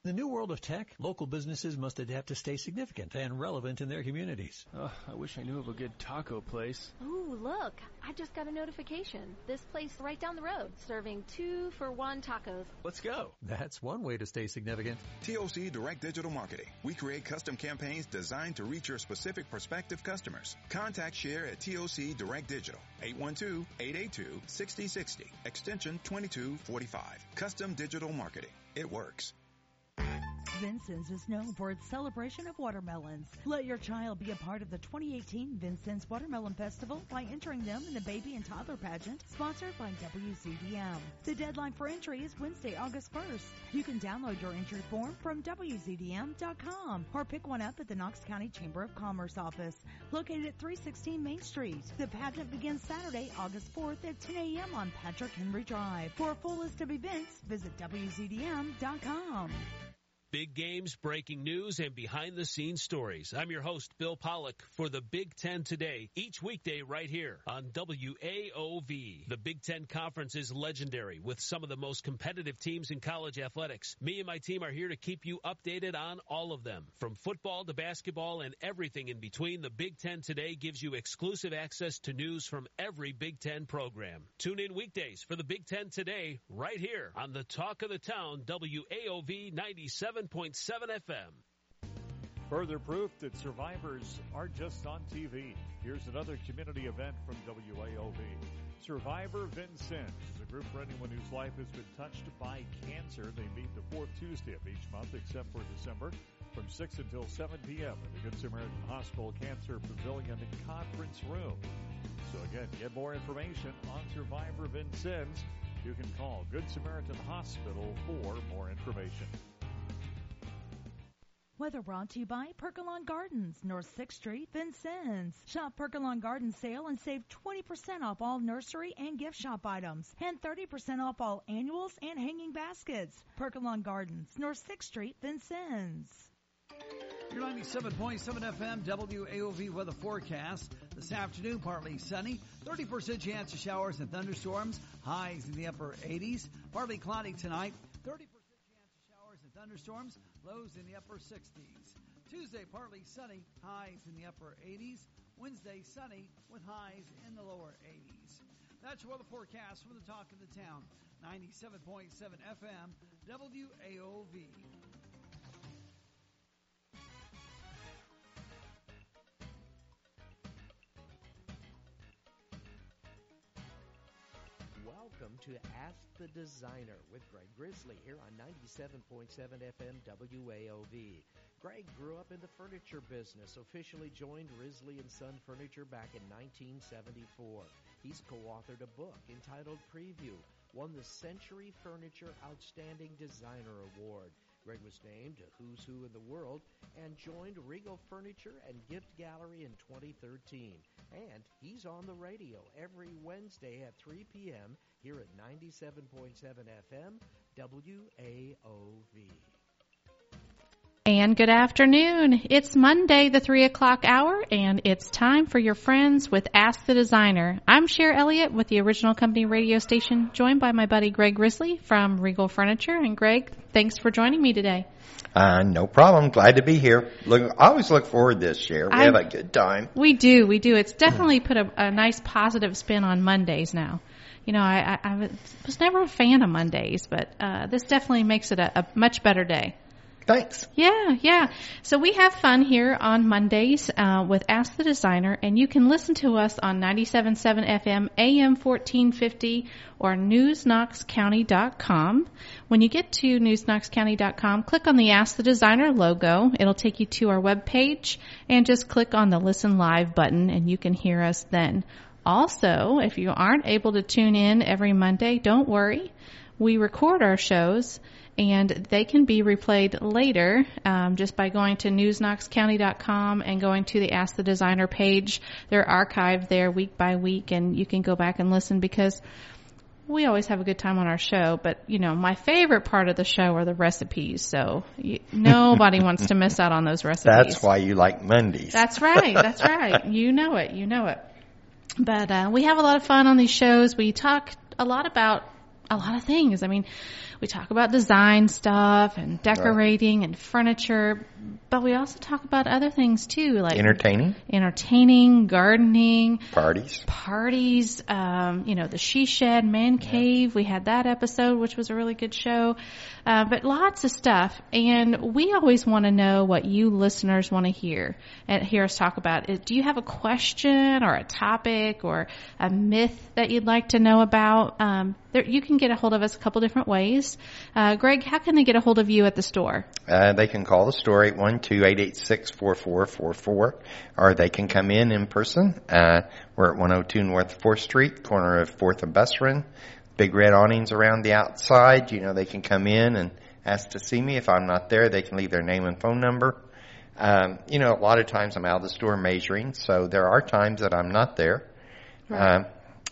In the new world of tech, local businesses must adapt to stay significant and relevant in their communities. Oh, I wish I knew of a good taco place. Ooh, look, I just got a notification. This place right down the road, serving 2-for-1 tacos. Let's go. That's one way to stay significant. TOC Direct Digital Marketing. We create custom campaigns designed to reach your specific prospective customers. Contact Share at TOC Direct Digital, 812-882-6060, extension 2245. Custom Digital Marketing. It works. Vincennes is known for its celebration of watermelons. Let your child be a part of the 2018 Vincennes Watermelon Festival by entering them in the Baby and Toddler Pageant, sponsored by WZDM. The deadline for entry is Wednesday, August 1st. You can download your entry form from WZDM.com or pick one up at the Knox County Chamber of Commerce office, located at 316 Main Street. The pageant begins Saturday, August 4th at 10 a.m. on Patrick Henry Drive. For a full list of events, visit WZDM.com. Big games, breaking news, and behind-the-scenes stories. I'm your host, Bill Pollock, for the Big Ten Today, each weekday right here on WAOV. The Big Ten Conference is legendary, with some of the most competitive teams in college athletics. Me and my team are here to keep you updated on all of them. From football to basketball and everything in between, the Big Ten Today gives you exclusive access to news from every Big Ten program. Tune in weekdays for the Big Ten Today, right here on the Talk of the Town, WAOV 97.7 FM. Further proof that survivors aren't just on TV. Here's another community event from WAOV. Survivor Vincennes is a group for anyone whose life has been touched by cancer. They meet the fourth Tuesday of each month, except for December, from 6 until 7 p.m. in the Good Samaritan Hospital Cancer Pavilion Conference Room. So again, get more information on Survivor Vincennes. You can call Good Samaritan Hospital for more information. Weather brought to you by Percolon Gardens, North 6th Street, Vincennes. Shop Percolon Gardens sale and save 20% off all nursery and gift shop items and 30% off all annuals and hanging baskets. Percolon Gardens, North 6th Street, Vincennes. Your 97.7 FM WAOV weather forecast. This afternoon, partly sunny, 30% chance of showers and thunderstorms, highs in the upper 80s. Partly cloudy tonight, 30% chance of showers and thunderstorms, lows in the upper 60s. Tuesday, partly sunny, highs in the upper 80s. Wednesday, sunny with highs in the lower 80s. That's your weather forecast from the Talk of the Town, 97.7 FM WAOV. Welcome to Ask the Designer with Greg Grizzly here on 97.7 FM WAOV. Greg grew up in the furniture business, officially joined Risley & Son Furniture back in 1974. He's co-authored a book entitled Preview, won the Century Furniture Outstanding Designer Award. Greg was named to Who's Who in the World and joined Regal Furniture and Gift Gallery in 2013. And he's on the radio every Wednesday at 3 p.m. here at 97.7 FM WAOV. And good afternoon. It's Monday, the 3 o'clock hour, and it's time for your friends with Ask the Designer. I'm Cher Elliott with the Original Company radio station, joined by my buddy Greg Grizzly from Regal Furniture. And Greg, thanks for joining me today. No problem. Glad to be here. I always look forward to this, Cher. We have a good time. We do. It's definitely put a nice positive spin on Mondays now. You know, I was never a fan of Mondays, but this definitely makes it a much better day. Thanks. Yeah. So we have fun here on Mondays with Ask the Designer, and you can listen to us on 97.7 FM, AM 1450, or newsknoxcounty.com. When you get to newsknoxcounty.com, click on the Ask the Designer logo. It'll take you to our webpage, and just click on the Listen Live button, and you can hear us then. Also, if you aren't able to tune in every Monday, don't worry. We record our shows, and they can be replayed later just by going to newsknoxcounty.com and going to the Ask the Designer page. They're archived there week by week, and you can go back and listen because we always have a good time on our show. But, you know, my favorite part of the show are the recipes, so nobody wants to miss out on those recipes. That's why you like Mondays. That's right. You know it. But we have a lot of fun on these shows. We talk a lot about a lot of things. I mean, we talk about design stuff and decorating and furniture, but we also talk about other things too, like entertaining, gardening, parties, the She Shed, Man Cave. We had that episode, which was a really good show, but lots of stuff. And we always want to know what you listeners want to hear us talk about. Do you have a question or a topic or a myth that you'd like to know about? You can get a hold of us a couple different ways. Greg, how can they get a hold of you at the store? They can call the store 812-886-4444, or they can come in person. We're at 102 North 4th Street, corner of 4th and Besserin. Big red awnings around the outside. They can come in and ask to see me. If I'm not there, they can leave their name and phone number. A lot of times I'm out of the store measuring, so there are times that I'm not there. Right.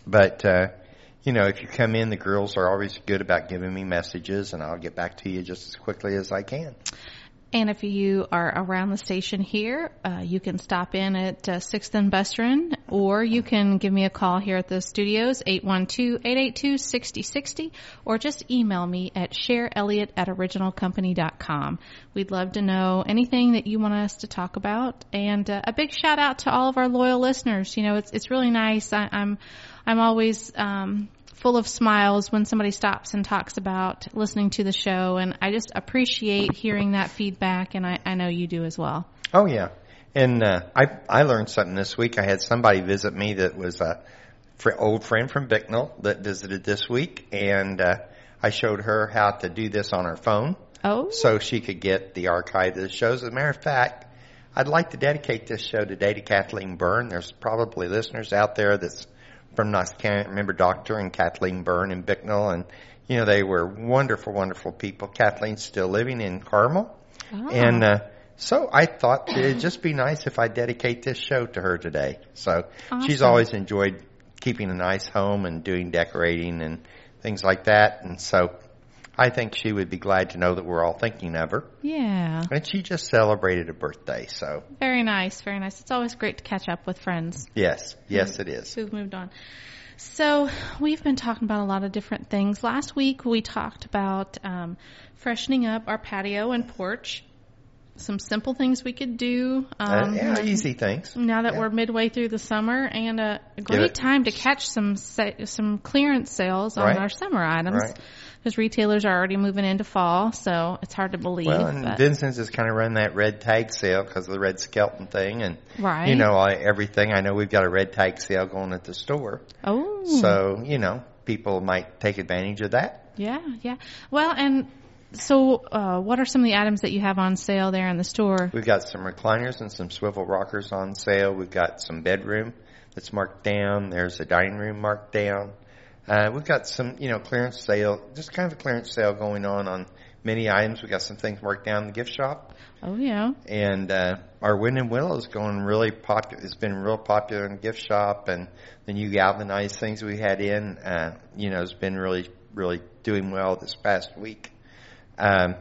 If you come in, the girls are always good about giving me messages, and I'll get back to you just as quickly as I can. And if you are around the station here, you can stop in at 6th and Besserin, or you can give me a call here at the studios, 812-882-6060, or just email me at shareelliott@originalcompany.com. We'd love to know anything that you want us to talk about. And a big shout out to all of our loyal listeners. It's really nice. I'm always full of smiles when somebody stops and talks about listening to the show, and I just appreciate hearing that feedback, and I know you do as well. Oh, yeah. And I learned something this week. I had somebody visit me that was a old friend from Bicknell that visited this week, and I showed her how to do this on her phone so she could get the archive of the shows. As a matter of fact, I'd like to dedicate this show today to Kathleen Byrne. There's probably listeners out there that's from Knox County. I remember Dr. and Kathleen Byrne in Bicknell, and, they were wonderful, wonderful people. Kathleen's still living in Carmel. Oh. And so I thought it'd just be nice if I dedicate this show to her today. So awesome. She's always enjoyed keeping a nice home and doing decorating and things like that. And so I think she would be glad to know that we're all thinking of her. Yeah. And she just celebrated a birthday, so. Very nice, very nice. It's always great to catch up with friends. Yes, it is. Who've moved on. So we've been talking about a lot of different things. Last week we talked about freshening up our patio and porch. Some simple things we could do. Easy things. Now that we're midway through the summer, and a great time to catch some clearance sales on our summer items. Right. Because retailers are already moving into fall, so it's hard to believe. Well, and Vincent's is kind of run that red tag sale because of the red skeleton thing. And, everything. I know we've got a red tag sale going at the store. Oh. So, people might take advantage of that. Yeah. Well, and so what are some of the items that you have on sale there in the store? We've got some recliners and some swivel rockers on sale. We've got some bedroom that's marked down. There's a dining room marked down. We've got some, clearance sale, just kind of a clearance sale going on many items. We've got some things marked down in the gift shop. Oh, yeah. And our Wind and Willow is going really popular. It's been real popular in the gift shop. And the new galvanized things we had in, has been really, really doing well this past week. And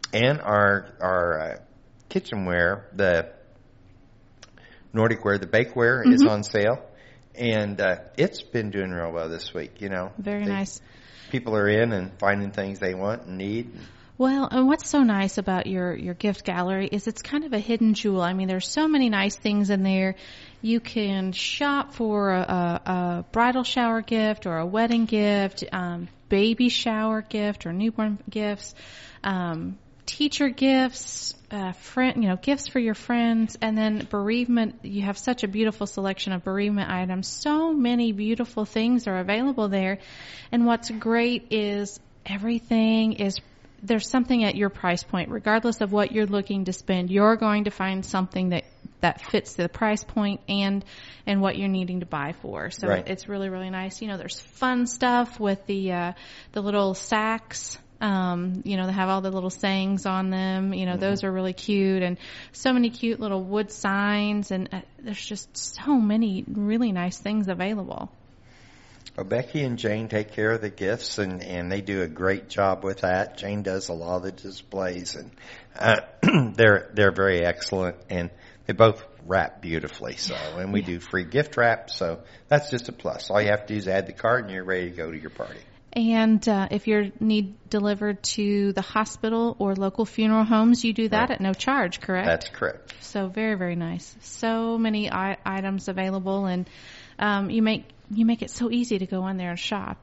our kitchenware, the Nordic ware, the bakeware is on sale. And it's been doing real well this week, Very nice. People are in and finding things they want and need. Well, and what's so nice about your gift gallery is it's kind of a hidden jewel. I mean, there's so many nice things in there. You can shop for a bridal shower gift or a wedding gift, baby shower gift or newborn gifts, teacher gifts, gifts for your friends, and then bereavement. You have such a beautiful selection of bereavement items. So many beautiful things are available there. And what's great is there's something at your price point. Regardless of what you're looking to spend, you're going to find something that fits the price point and what you're needing to buy for. So It's really, really nice. There's fun stuff with the little sacks. They have all the little sayings on them. Those are really cute, and so many cute little wood signs, and there's just so many really nice things available. Well, Becky and Jane take care of the gifts, and they do a great job with that. Jane does a lot of the displays, and they're very excellent, and they both wrap beautifully. So, we do free gift wrap, so that's just a plus. All you have to do is add the card, and you're ready to go to your party. And if you need delivered to the hospital or local funeral homes, you do that at no charge, correct? That's correct. So very, very nice. So many items available, and you make it so easy to go in there and shop.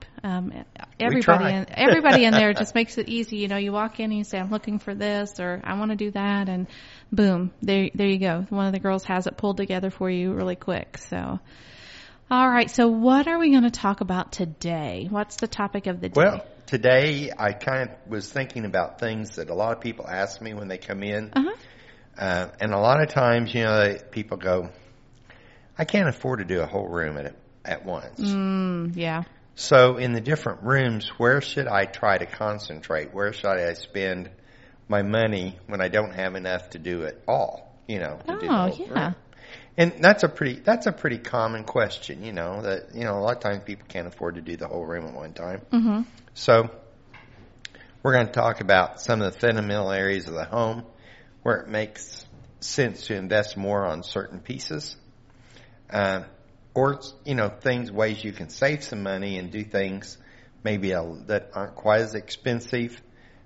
Everybody in there just makes it easy. You know, you walk in and you say, I'm looking for this, or I want to do that, and boom, there you go. One of the girls has it pulled together for you really quick. So, all right. So what are we going to talk about today? What's the topic of the day? Well, today I kind of was thinking about things that a lot of people ask me when they come in. And a lot of times, you know, people go, I can't afford to do a whole room at once. Yeah. So in the different rooms, where should I try to concentrate? Where should I spend my money when I don't have enough to do it all? You know, to do the whole room. And that's a pretty common question. You know that a lot of times people can't afford to do the whole room at one time. Mm-hmm. So we're going to talk about some of the fundamental areas of the home where it makes sense to invest more on certain pieces. Or, ways you can save some money and do things maybe that aren't quite as expensive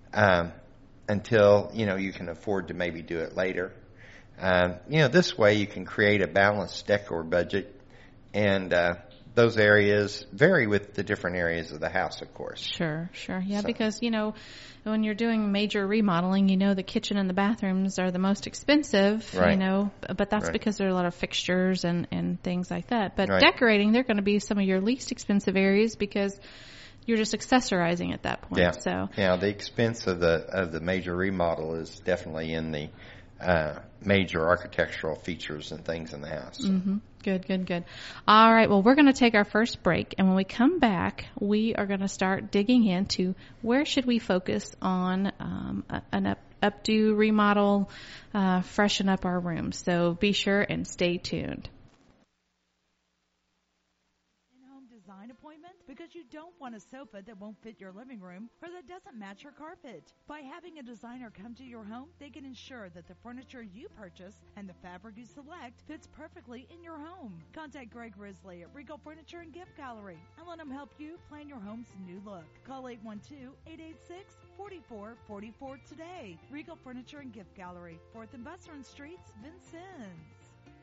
until, you can afford to maybe do it later. This way you can create a balanced decor budget, and those areas vary with the different areas of the house, of course. Sure. Yeah, because, when you're doing major remodeling, the kitchen and the bathrooms are the most expensive, right. But that's because there are a lot of fixtures and things like that. But right. Decorating, they're going to be some of your least expensive areas because you're just accessorizing at that point. Yeah. So the expense of the major remodel is definitely in the major architectural features and things in the house. So. Mm-hmm. Good. All right. Well, we're going to take our first break, and when we come back, we are going to start digging into where should we focus on an updo, remodel, freshen up our rooms. So be sure and stay tuned. Design appointment because you don't want a sofa that won't fit your living room or that doesn't match your carpet. By having a designer come to your home, they can ensure that the furniture you purchase and the fabric you select fits perfectly in your home. Contact Greg Risley at Regal Furniture and Gift Gallery and let him help you plan your home's new look. Call 812-886-4444 today. Regal Furniture and Gift Gallery, 4th and Veteran Streets, Vincennes.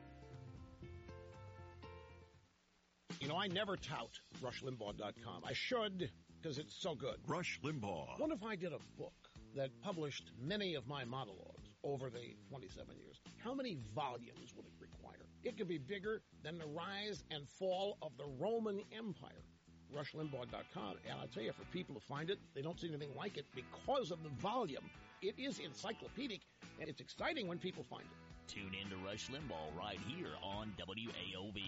I never tout RushLimbaugh.com. I should, because it's so good. Rush Limbaugh. What if I did a book that published many of my monologues over the 27 years? How many volumes would it require? It could be bigger than the rise and fall of the Roman Empire. RushLimbaugh.com. And I'll tell you, for people who find it, they don't see anything like it because of the volume. It is encyclopedic, and it's exciting when people find it. Tune in to Rush Limbaugh right here on WAOV.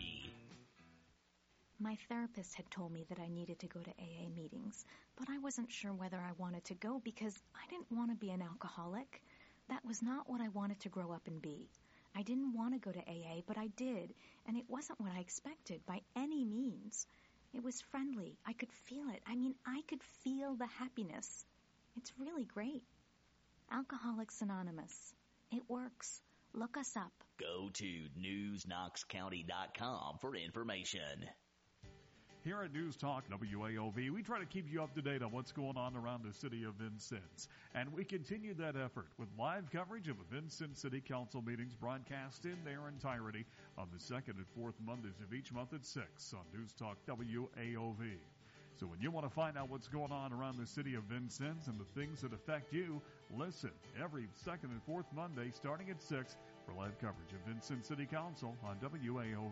My therapist had told me that I needed to go to AA meetings, but I wasn't sure whether I wanted to go because I didn't want to be an alcoholic. That was not what I wanted to grow up and be. I didn't want to go to AA, but I did, and it wasn't what I expected by any means. It was friendly. I could feel it. I could feel the happiness. It's really great. Alcoholics Anonymous. It works. Look us up. Go to newsknoxcounty.com for information. Here at News Talk WAOV, we try to keep you up to date on what's going on around the city of Vincennes. And we continue that effort with live coverage of the Vincennes City Council meetings broadcast in their entirety on the 2nd and 4th Mondays of each month at 6 on News Talk WAOV. So when you want to find out what's going on around the city of Vincennes and the things that affect you, listen every 2nd and 4th Monday starting at 6 for live coverage of Vincennes City Council on WAOV.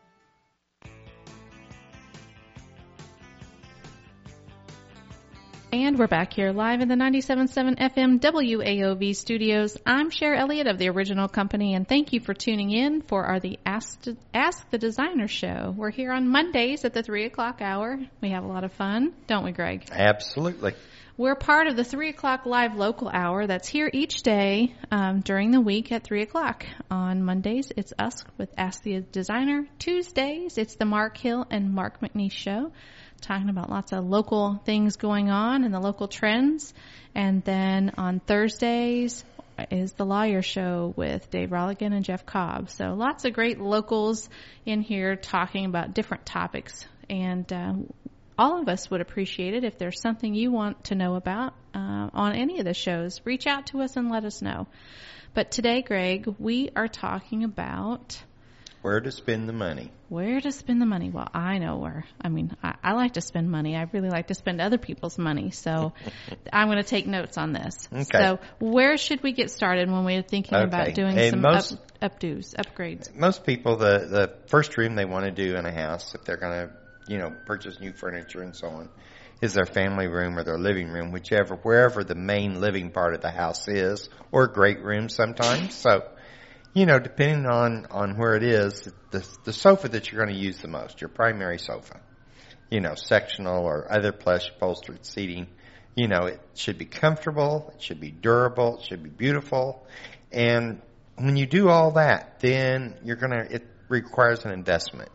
And we're back here live in the 97.7 FM WAOV studios. I'm Cher Elliott of the Original Company, and thank you for tuning in for our Ask the Designer show. We're here on Mondays at the 3 o'clock hour. We have a lot of fun, don't we, Greg? Absolutely. We're part of the 3 o'clock live local hour that's here each day during the week at 3 o'clock. On Mondays, it's us with Ask the Designer. Tuesdays, it's the Mark Hill and Mark McNeese show, talking about lots of local things going on and the local trends. And then on Thursdays is the Lawyer Show with Dave Rolligan and Jeff Cobb. So lots of great locals in here talking about different topics. And all of us would appreciate it if there's something you want to know about on any of the shows. Reach out to us and let us know. But today, Greg, we are talking about where to spend the money. Where to spend the money? Well, I know where. I mean, I like to spend money. I really like to spend other people's money. So I'm going to take notes on this. Okay. So where should we get started when we're thinking about doing some upgrades? Most people, the first room they want to do in a house, if they're going to, purchase new furniture and so on, is their family room or their living room, wherever the main living part of the house is, or a great room sometimes. So, depending on where it is, the sofa that you're going to use the most, your primary sofa, sectional or other plush upholstered seating, it should be comfortable, it should be durable, it should be beautiful. And when you do all that, then it requires an investment,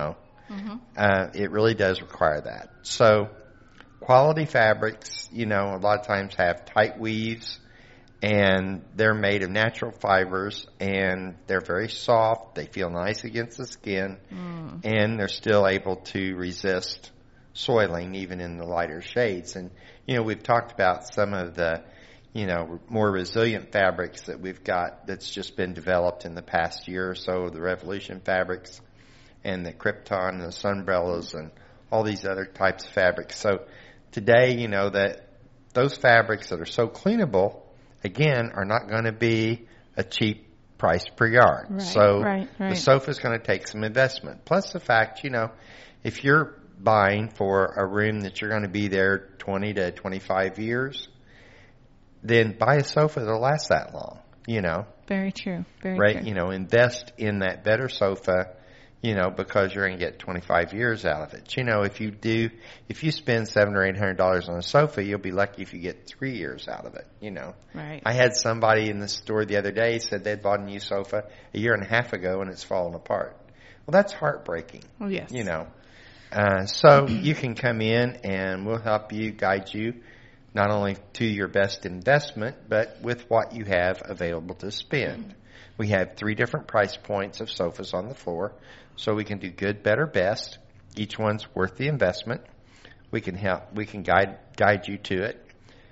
It really does require that. So quality fabrics, a lot of times have tight weaves, and they're made of natural fibers, and they're very soft. They feel nice against the skin, and they're still able to resist soiling even in the lighter shades. And, we've talked about some of the, more resilient fabrics that we've got that's just been developed in the past year or so, the Revolution fabrics and the Krypton and the Sunbrellas and all these other types of fabrics. So today, that those fabrics that are so cleanable, again, are not going to be a cheap price per yard. Right, so the sofa is going to take some investment. Plus the fact, if you're buying for a room that you're going to be there 20 to 25 years, then buy a sofa that'll last that long, Very true. Very right? true. Invest in that better sofa, because you're going to get 25 years out of it. If you spend $700 or $800 on a sofa, you'll be lucky if you get 3 years out of it, Right. I had somebody in the store the other day said they'd bought a new sofa a year and a half ago and it's fallen apart. Well, that's heartbreaking. Oh, yes. So you can come in and we'll help you, guide you, not only to your best investment, but with what you have available to spend. We have 3 different price points of sofas on the floor, so we can do good, better, best. Each one's worth the investment. We can guide you to it.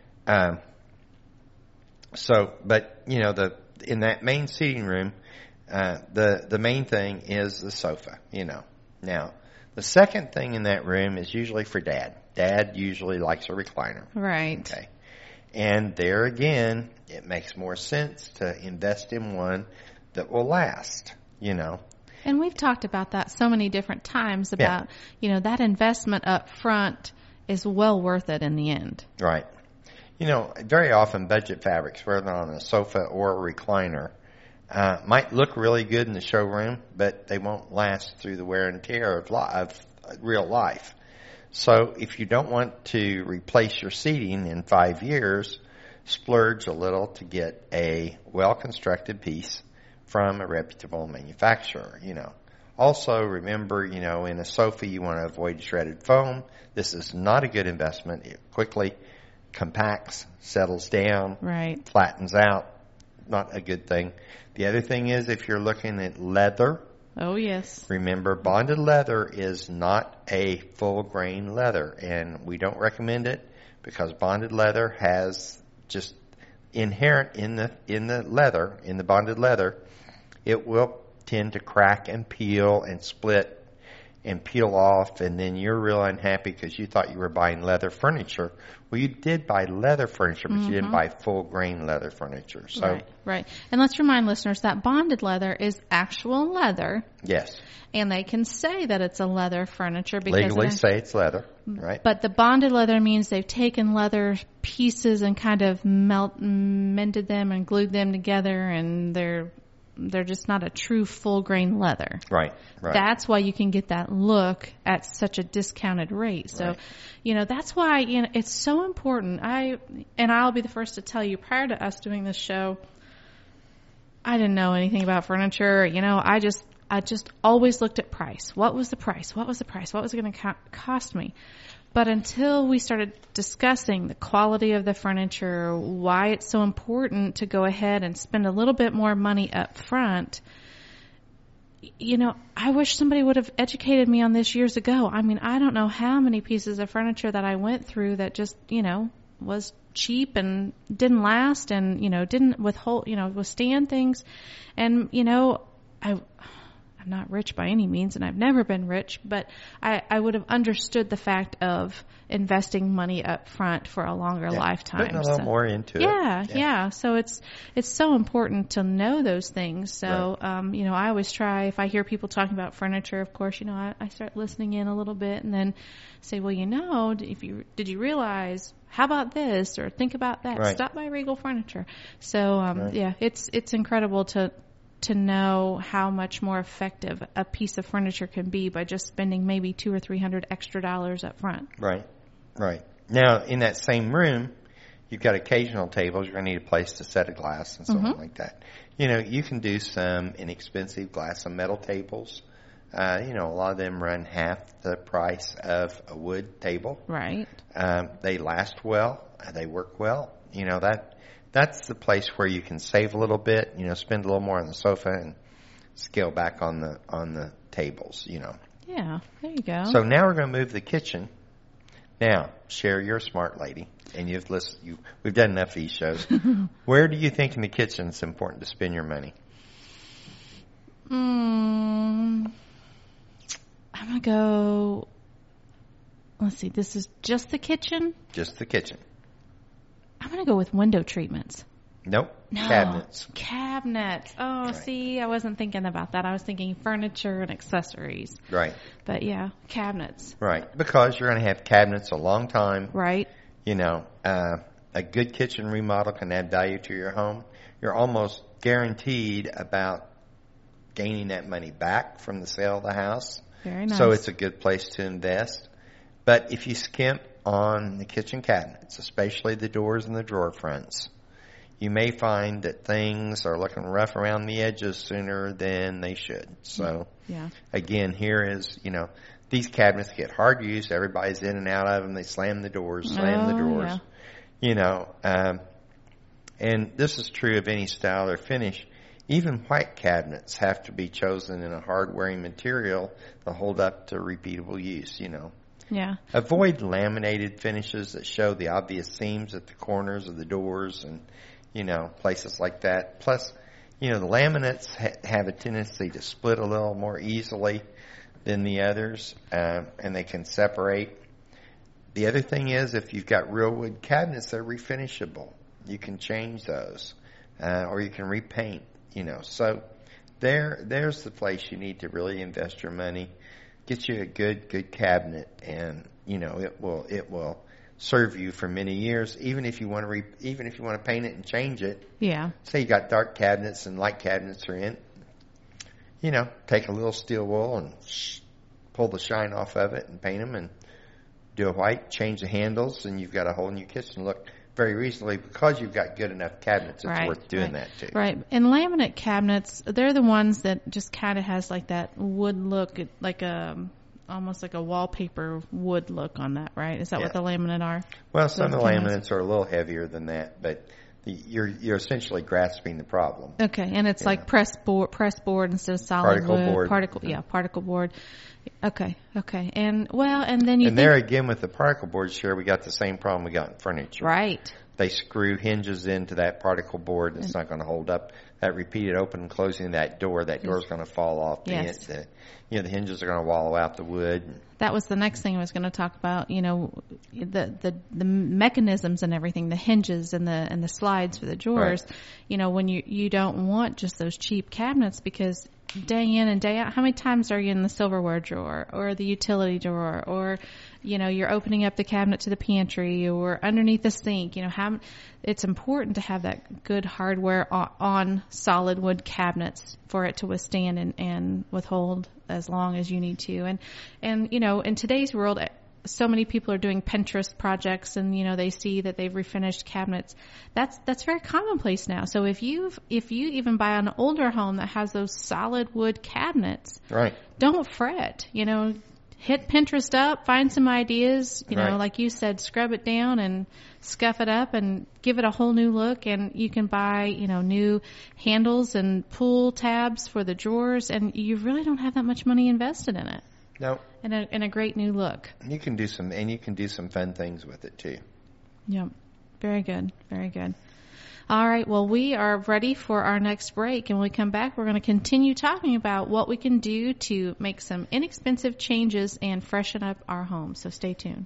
In that main seating room, the main thing is the sofa. Now, the second thing in that room is usually for Dad. Dad usually likes a recliner. Right. Okay. And there again, it makes more sense to invest in one that will last, And we've talked about that so many different times about, that investment up front is well worth it in the end. Right. Very often budget fabrics, whether on a sofa or a recliner, might look really good in the showroom, but they won't last through the wear and tear of real life. So if you don't want to replace your seating in 5 years, splurge a little to get a well-constructed piece from a reputable manufacturer, Also, remember, in a sofa you want to avoid shredded foam. This is not a good investment. It quickly compacts, settles down, flattens out. Not a good thing. The other thing is if you're looking at leather. Oh, yes. Remember, bonded leather is not a full grain leather, and we don't recommend it because bonded leather has just inherent in the bonded leather, it will tend to crack and peel and split and peel off, and then you're real unhappy because you thought you were buying leather furniture. Well, you did buy leather furniture, but you didn't buy full grain leather furniture. So, right. And let's remind listeners that bonded leather is actual leather. Yes. And they can say that it's a leather furniture because legally say it's leather, right? But the bonded leather means they've taken leather pieces and kind of mended them and glued them together, and they're just not a true full grain leather. Right. That's why you can get that look at such a discounted rate. So, that's why, it's so important. I'll be the first to tell you, prior to us doing this show, I didn't know anything about furniture. I just always looked at price. What was the price? What was the price? What was it going to cost me? But until we started discussing the quality of the furniture, why it's so important to go ahead and spend a little bit more money up front, I wish somebody would have educated me on this years ago. I mean, I don't know how many pieces of furniture that I went through that just, was cheap and didn't last and, didn't withstand things. And, I'm not rich by any means, and I've never been rich, but I would have understood the fact of investing money up front for a longer lifetime. Putting a little more into it. Yeah. So it's so important to know those things. So, right. I always try, if I hear people talking about furniture, of course, I start listening in a little bit and then say, well, did you realize, how about this, or think about that? Right. Stop by Regal Furniture. So, right. it's incredible to know how much more effective a piece of furniture can be by just spending maybe $200 or $300 extra up front. Right. Now, in that same room, you've got occasional tables. You're going to need a place to set a glass and so on like that. You can do some inexpensive glass and metal tables. A lot of them run half the price of a wood table. Right. They last well. They work well. That's the place where you can save a little bit, spend a little more on the sofa and scale back on the tables, Yeah, there you go. So now we're going to move to the kitchen. Now, Sherry, you're a smart lady, and you've listened. We've done enough of these shows. Where do you think in the kitchen it's important to spend your money? I'm going to go, let's see, this is just the kitchen? Just the kitchen. I'm going to go with window treatments. Nope. No. Cabinets. Oh, right. See, I wasn't thinking about that. I was thinking furniture and accessories. Right. But yeah, cabinets. Right. Because you're going to have cabinets a long time. Right. A good kitchen remodel can add value to your home. You're almost guaranteed about gaining that money back from the sale of the house. Very nice. So it's a good place to invest. But if you skimp on the kitchen cabinets, especially the doors and the drawer fronts, you may find that things are looking rough around the edges sooner than they should. So, again, here is, these cabinets get hard use. Everybody's in and out of them. They slam the doors, and this is true of any style or finish. Even white cabinets have to be chosen in a hard-wearing material to hold up to repeatable use, Yeah. Avoid laminated finishes that show the obvious seams at the corners of the doors and, places like that. Plus, the laminates have a tendency to split a little more easily than the others, and they can separate. The other thing is, if you've got real wood cabinets, they're refinishable. You can change those, or you can repaint, So there's the place you need to really invest your money. Get you a good cabinet, and it will serve you for many years. Even if you want to paint it and change it. Yeah. Say you got dark cabinets and light cabinets are in. Take a little steel wool and pull the shine off of it and paint them and do a white. Change the handles, and you've got a whole new kitchen look very reasonably because you've got good enough cabinets. It's worth doing that too. Right. And laminate cabinets, they're the ones that just kind of has like that wood look, like almost like a wallpaper wood look on that, right? Is that what the laminate are? Well, some of the laminates are a little heavier than that, but you're essentially grasping the problem. Okay, and it's like press board instead of solid wood. Particle board. Okay. And then And there again with the particle board, sure, we got the same problem we got in furniture. Right. They screw hinges into that particle board. It's not going to hold up. That repeated open and closing that door's going to fall off. Yes. The hinges are going to wallow out the wood. That was the next thing I was going to talk about. The mechanisms and everything, the hinges and the slides for the drawers. Right. When you don't want just those cheap cabinets, because day in and day out, how many times are you in the silverware drawer or the utility drawer, or you're opening up the cabinet to the pantry or underneath the sink? It's important to have that good hardware on solid wood cabinets for it to withstand and withhold as long as you need to. And in today's world, so many people are doing Pinterest projects, and they see that they've refinished cabinets. That's very commonplace now. So if you even buy an older home that has those solid wood cabinets, right, don't fret. hit Pinterest up, find some ideas, you know, Right. like you said, scrub it down and scuff it up and give it a whole new look. And you can buy, you know, new handles and pull tabs for the drawers, and you really don't have that much money invested in it. No. And a great new look. You can do some fun things with it too. Yep. Very good. Very good. All right. Well, we are ready for our next break. And when we come back, we're going to continue talking about what we can do to make some inexpensive changes and freshen up our home. So stay tuned.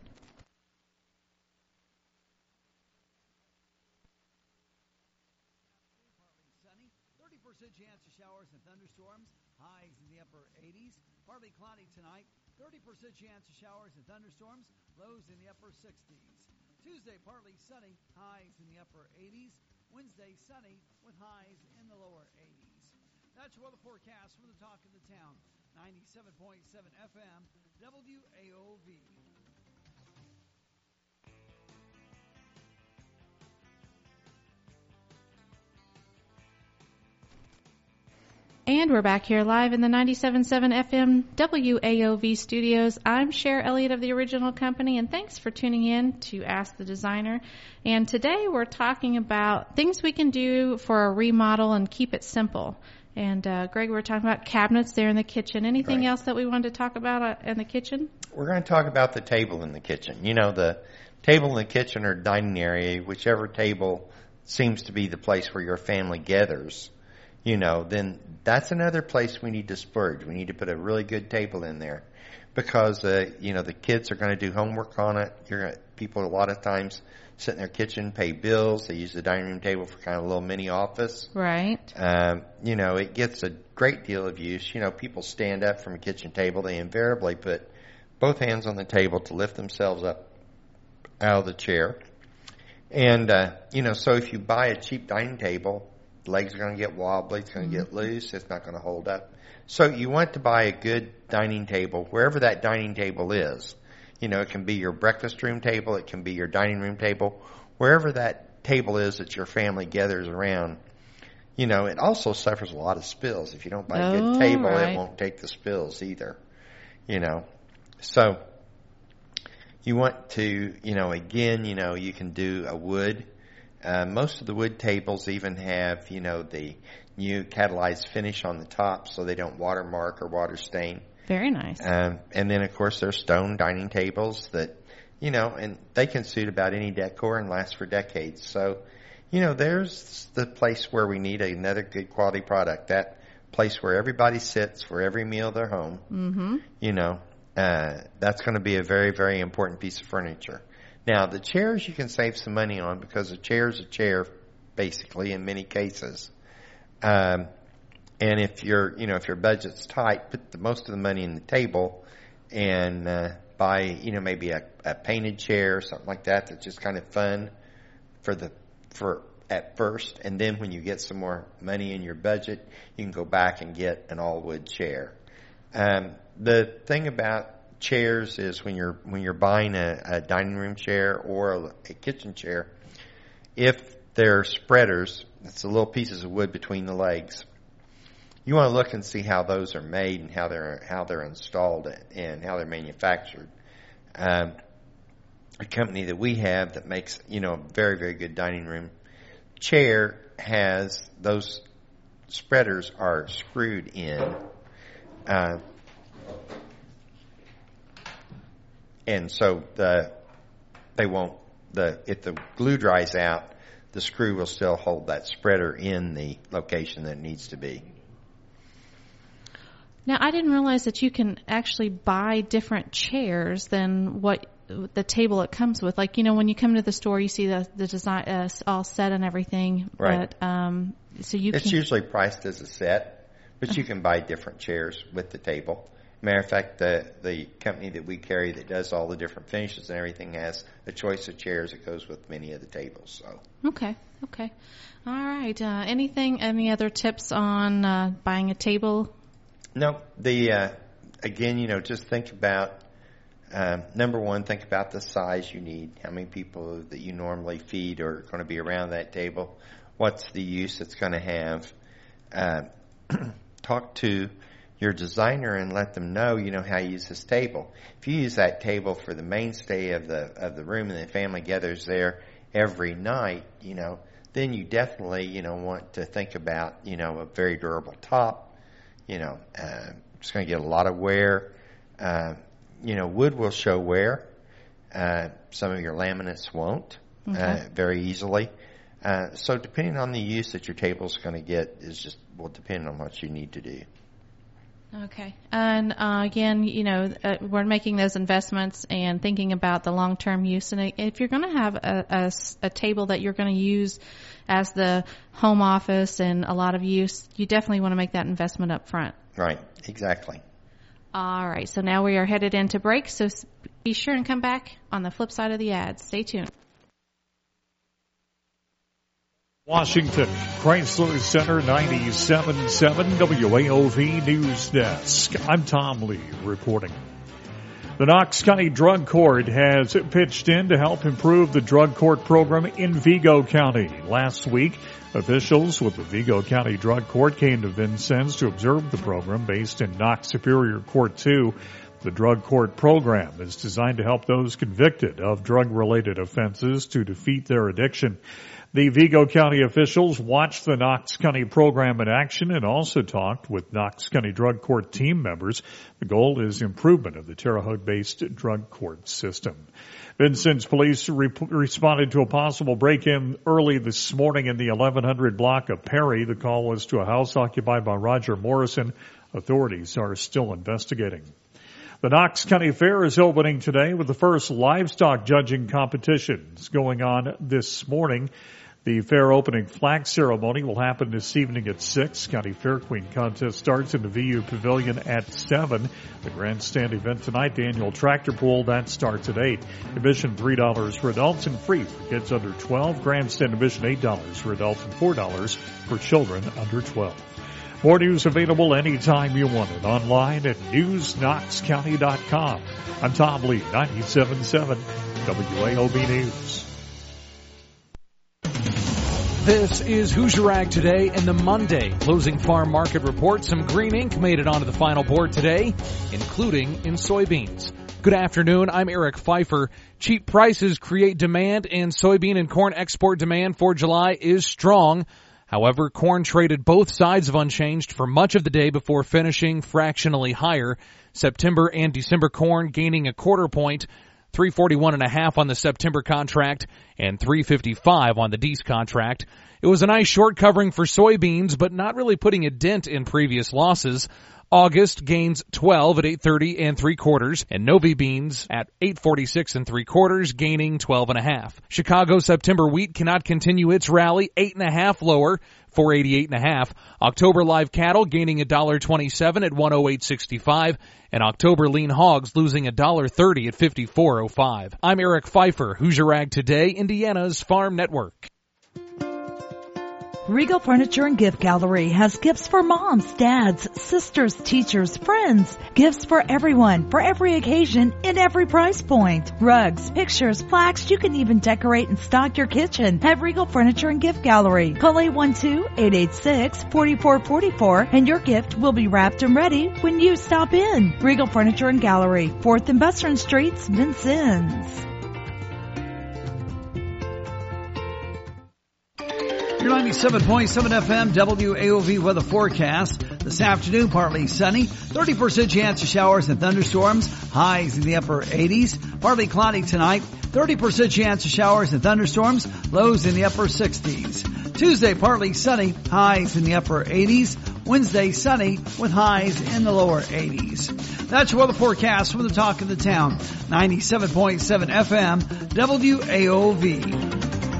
Sunny, 30% chance of showers and thunderstorms, highs in the upper 80s. Partly cloudy tonight, 30% chance of showers and thunderstorms, lows in the upper 60s. Tuesday, partly sunny, highs in the upper 80s. Wednesday, sunny with highs in the lower 80s. That's your weather forecast from the Talk of the Town, 97.7 FM, WAOV. And we're back here live in the 97.7 FM WAOV studios. I'm Cher Elliott of the Original Company, and thanks for tuning in to Ask the Designer. And today we're talking about things we can do for a remodel and keep it simple. And Greg, we're talking about cabinets there in the kitchen. Anything Right. else that we wanted to talk about in the kitchen? We're going to talk about the table in the kitchen. You know, the table in the kitchen or dining area, whichever table seems to be the place where your family gathers, you know, then that's another place we need to splurge. We need to put a really good table in there because, you know, the kids are going to do homework on it. People a lot of times sit in their kitchen, pay bills. They use the dining room table for kind of a little mini office. Right. You know, it gets a great deal of use. You know, people stand up from a kitchen table. They invariably put both hands on the table to lift themselves up out of the chair. And, you know, so if you buy a cheap dining table, the legs are going to get wobbly. It's going to get loose. It's not going to hold up. So you want to buy a good dining table, wherever that dining table is. You know, it can be your breakfast room table. It can be your dining room table. Wherever that table is that your family gathers around, you know, it also suffers a lot of spills. If you don't buy a good table, right. It won't take the spills either. You know, so you want to, you know, again, you know, you can do a wood. Most of the wood tables even have, you know, the new catalyzed finish on the top so they don't watermark or water stain. Very nice. And then, of course, there's stone dining tables that, you know, and they can suit about any decor and last for decades. So, you know, there's the place where we need another good quality product, that place where everybody sits for every meal they're home. Mm-hmm. You know, that's going to be a very, very important piece of furniture. Now, the chairs you can save some money on because a chair is a chair, basically, in many cases. And if your budget's tight, put most of the money in the table and buy, you know, maybe a painted chair or something like that that's just kind of fun for at first. And then when you get some more money in your budget, you can go back and get an all wood chair. The thing about chairs is when you're buying a dining room chair or a kitchen chair, if they're spreaders, it's the little pieces of wood between the legs. You want to look and see how those are made and how they're installed and how they're manufactured. A company that we have that makes, you know, a very, very good dining room chair has those spreaders are screwed in. And so if the glue dries out, the screw will still hold that spreader in the location that it needs to be. Now, I didn't realize that you can actually buy different chairs than what the table it comes with. Like, you know, when you come to the store, you see the design all set and everything. Right. But, it's usually priced as a set, but you can buy different chairs with the table. Matter of fact, the company that we carry that does all the different finishes and everything has a choice of chairs that goes with many of the tables. So. Okay. All right. Any other tips on buying a table? No. Again, you know, just think about, number one, think about the size you need. How many people that you normally feed are going to be around that table? What's the use it's going to have? Talk to your designer and let them know, how you use this table. If you use that table for the mainstay of the room and the family gathers there every night, then you definitely, want to think about, a very durable top. It's going to get a lot of wear. Wood will show wear. Some of your laminates won't very easily. So depending on the use that your table's going to get will depend on what you need to do. Okay. And again, we're making those investments and thinking about the long-term use. And if you're going to have a table that you're going to use as the home office and a lot of use, you definitely want to make that investment up front. Right. Exactly. All right. So now we are headed into break. So be sure and come back on the flip side of the ads. Stay tuned. Washington, Chrysler Center 97.7 WAOV News Desk. I'm Tom Lee reporting. The Knox County Drug Court has pitched in to help improve the drug court program in Vigo County. Last week, officials with the Vigo County Drug Court came to Vincennes to observe the program based in Knox Superior Court 2. The drug court program is designed to help those convicted of drug-related offenses to defeat their addiction. The Vigo County officials watched the Knox County program in action and also talked with Knox County Drug Court team members. The goal is improvement of the Terre Haute-based drug court system. Vincennes police responded to a possible break-in early this morning in the 1100 block of Perry. The call was to a house occupied by Roger Morrison. Authorities are still investigating. The Knox County Fair is opening today with the first livestock judging competitions going on this morning. The fair opening flag ceremony will happen this evening at 6. County Fair Queen contest starts in the VU Pavilion at 7. The grandstand event tonight, the annual tractor pull, that starts at 8. Admission $3 for adults and free for kids under 12. Grandstand admission $8 for adults and $4 for children under 12. More news available anytime you want it online at newsknoxcounty.com. I'm Tom Lee, 97.7 WAOB News. This is Hoosier Ag Today and the Monday closing farm market report. Some green ink made it onto the final board today, including in soybeans. Good afternoon. I'm Eric Pfeiffer. Cheap prices create demand, and soybean and corn export demand for July is strong. However, corn traded both sides of unchanged for much of the day before finishing fractionally higher. September and December corn gaining a quarter point, 341.5 on the September contract and 355 on the Dece contract. It was a nice short covering for soybeans, but not really putting a dent in previous losses. August gains 12 at 8.30 3/4, and Novi beans at 8.46 3/4, gaining 12.5. Chicago September wheat cannot continue its rally, 8.5 lower, 488.5. October live cattle gaining $1.27 at 108.65, and October lean hogs losing $1.30 at 54.05. I'm Eric Pfeiffer, Hoosier Ag Today, Indiana's Farm Network. Regal Furniture and Gift Gallery has gifts for moms, dads, sisters, teachers, friends. Gifts for everyone, for every occasion, in every price point. Rugs, pictures, plaques, you can even decorate and stock your kitchen at Regal Furniture and Gift Gallery. Call 812-886-4444 and your gift will be wrapped and ready when you stop in. Regal Furniture and Gallery, 4th and Western Streets, Vincennes. Your 97.7 FM WAOV weather forecast. This afternoon, partly sunny, 30% chance of showers and thunderstorms, highs in the upper 80s. Partly cloudy tonight, 30% chance of showers and thunderstorms, lows in the upper 60s. Tuesday, partly sunny, highs in the upper 80s. Wednesday, sunny with highs in the lower 80s. That's your weather forecast from the talk of the town. 97.7 FM WAOV.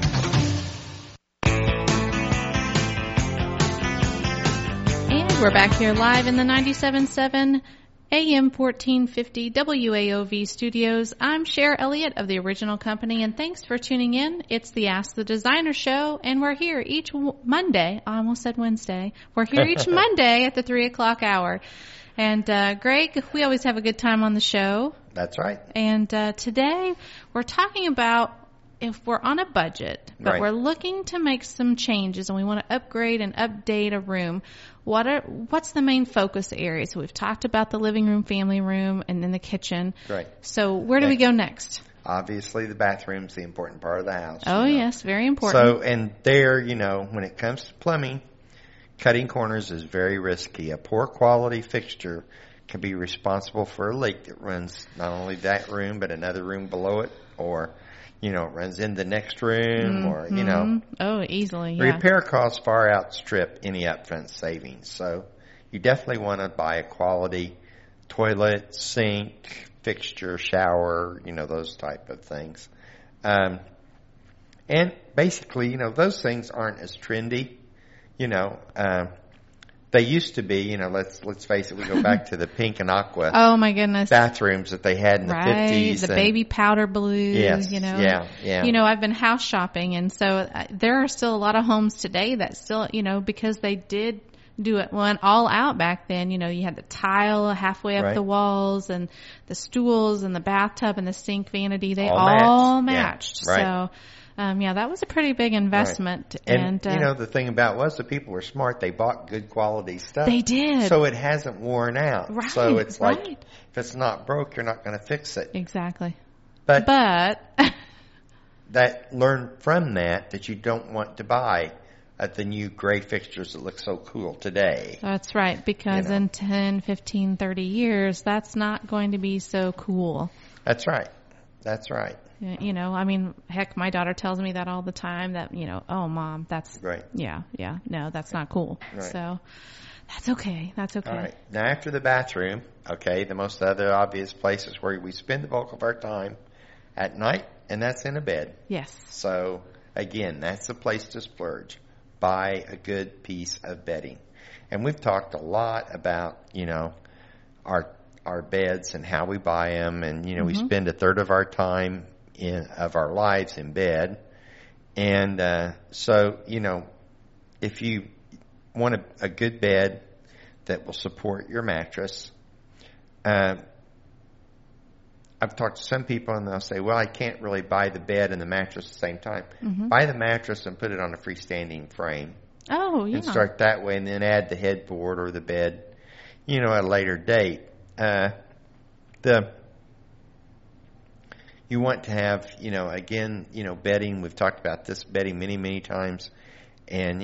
We're back here live in the 97.7 AM 1450 WAOV studios. I'm Cher Elliott of the Original Company, and thanks for tuning in. It's the Ask the Designer show, and we're here each Monday. I almost said Wednesday. We're here each Monday at the 3 o'clock hour. And Greg, we always have a good time on the show. That's right. And today we're talking about if we're on a budget, but we're looking to make some changes and we want to upgrade and update a room, what's the main focus areas? So we've talked about the living room, family room, and then the kitchen. Right. So where do we go next? Obviously, the bathroom's the important part of the house. Oh, yes, very important. So, and there, when it comes to plumbing, cutting corners is very risky. A poor quality fixture can be responsible for a leak that runs not only that room, but another room below it, or, it runs in the next room, or, Oh, easily, The repair costs far outstrip any upfront savings. So you definitely want to buy a quality toilet, sink, fixture, shower, those type of things. And basically, those things aren't as trendy, they used to be, let's face it, we go back to the pink and aqua. Oh my goodness. Bathrooms that they had in the 50s. The baby powder blue, yes, Yeah. I've been house shopping, and so there are still a lot of homes today that still, because they did do it all out back then. You had the tile halfway up the walls and the stools and the bathtub and the sink vanity. They all matched. Yeah, right. So, that was a pretty big investment. Right. And the thing about was the people were smart. They bought good quality stuff. They did. So it hasn't worn out. Right. So it's like, if it's not broke, you're not going to fix it. Exactly. But that learn from that you don't want to buy the new gray fixtures that look so cool today. That's right, because in 10, 15, 30 years, that's not going to be so cool. That's right. That's right. Heck, my daughter tells me that all the time that, oh, Mom, that's, right. No, that's not cool. Right. So that's okay. That's okay. All right. Now, after the bathroom, the most other obvious place is where we spend the bulk of our time at night, and that's in a bed. Yes. So, again, that's the place to splurge. Buy a good piece of bedding. And we've talked a lot about, our beds and how we buy them, and, we spend a third of our time of our lives in bed. And so, if you want a good bed that will support your mattress, I've talked to some people and they'll say, well, I can't really buy the bed and the mattress at the same time. Buy the mattress and put it on a freestanding frame. Oh, yeah. And start that way, and then add the headboard or the bed, at a later date. You want to have, bedding. We've talked about this bedding many, many times. And,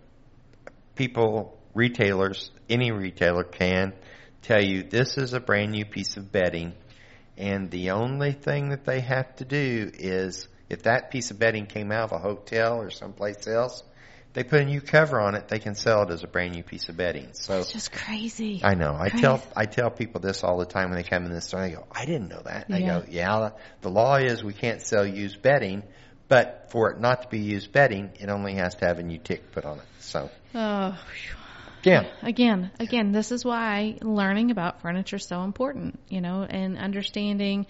retailers, any retailer can tell you this is a brand new piece of bedding. And the only thing that they have to do is, if that piece of bedding came out of a hotel or someplace else, they put a new cover on it, they can sell it as a brand new piece of bedding. So it's just crazy. I know. I tell people this all the time when they come in the store. I go, I didn't know that. I go, the law is we can't sell used bedding, but for it not to be used bedding, it only has to have a new tick put on it. So. Oh. Yeah. Again, this is why learning about furniture is so important, and understanding,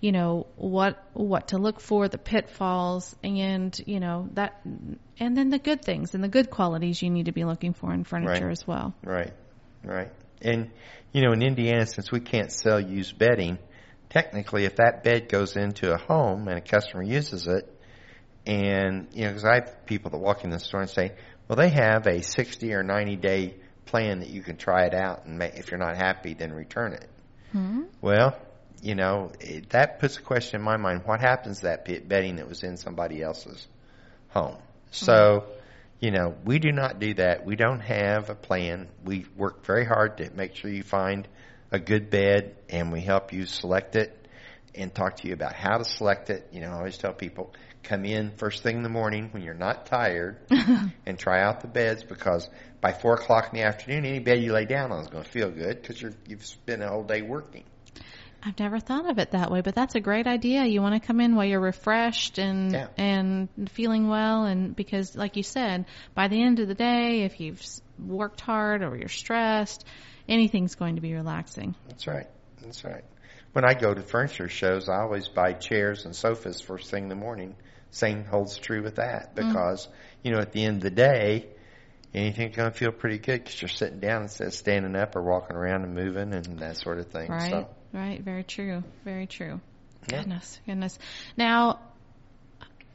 what to look for, the pitfalls, and, that, and then the good things and the good qualities you need to be looking for in furniture as well. Right. And, in Indiana, since we can't sell used bedding, technically if that bed goes into a home and a customer uses it, and, because I have people that walk in the store and say, well, they have a 60 or 90 day plan that you can try it out, and if you're not happy, then return it. Well, that puts a question in my mind. What happens to that bedding that was in somebody else's home? So, we do not do that. We don't have a plan. We work very hard to make sure you find a good bed, and we help you select it and talk to you about how to select it. I always tell people, come in first thing in the morning when you're not tired and try out the beds, because by 4 o'clock in the afternoon, any bed you lay down on is going to feel good because you've spent a whole day working. I've never thought of it that way, but that's a great idea. You want to come in while you're refreshed and feeling well, and because, like you said, by the end of the day, if you've worked hard or you're stressed, anything's going to be relaxing. That's right. When I go to furniture shows, I always buy chairs and sofas first thing in the morning. Same holds true with that, because, at the end of the day, anything's going to feel pretty good because you're sitting down instead of standing up or walking around and moving and that sort of thing. Right. Very true. Yeah. Goodness. Now,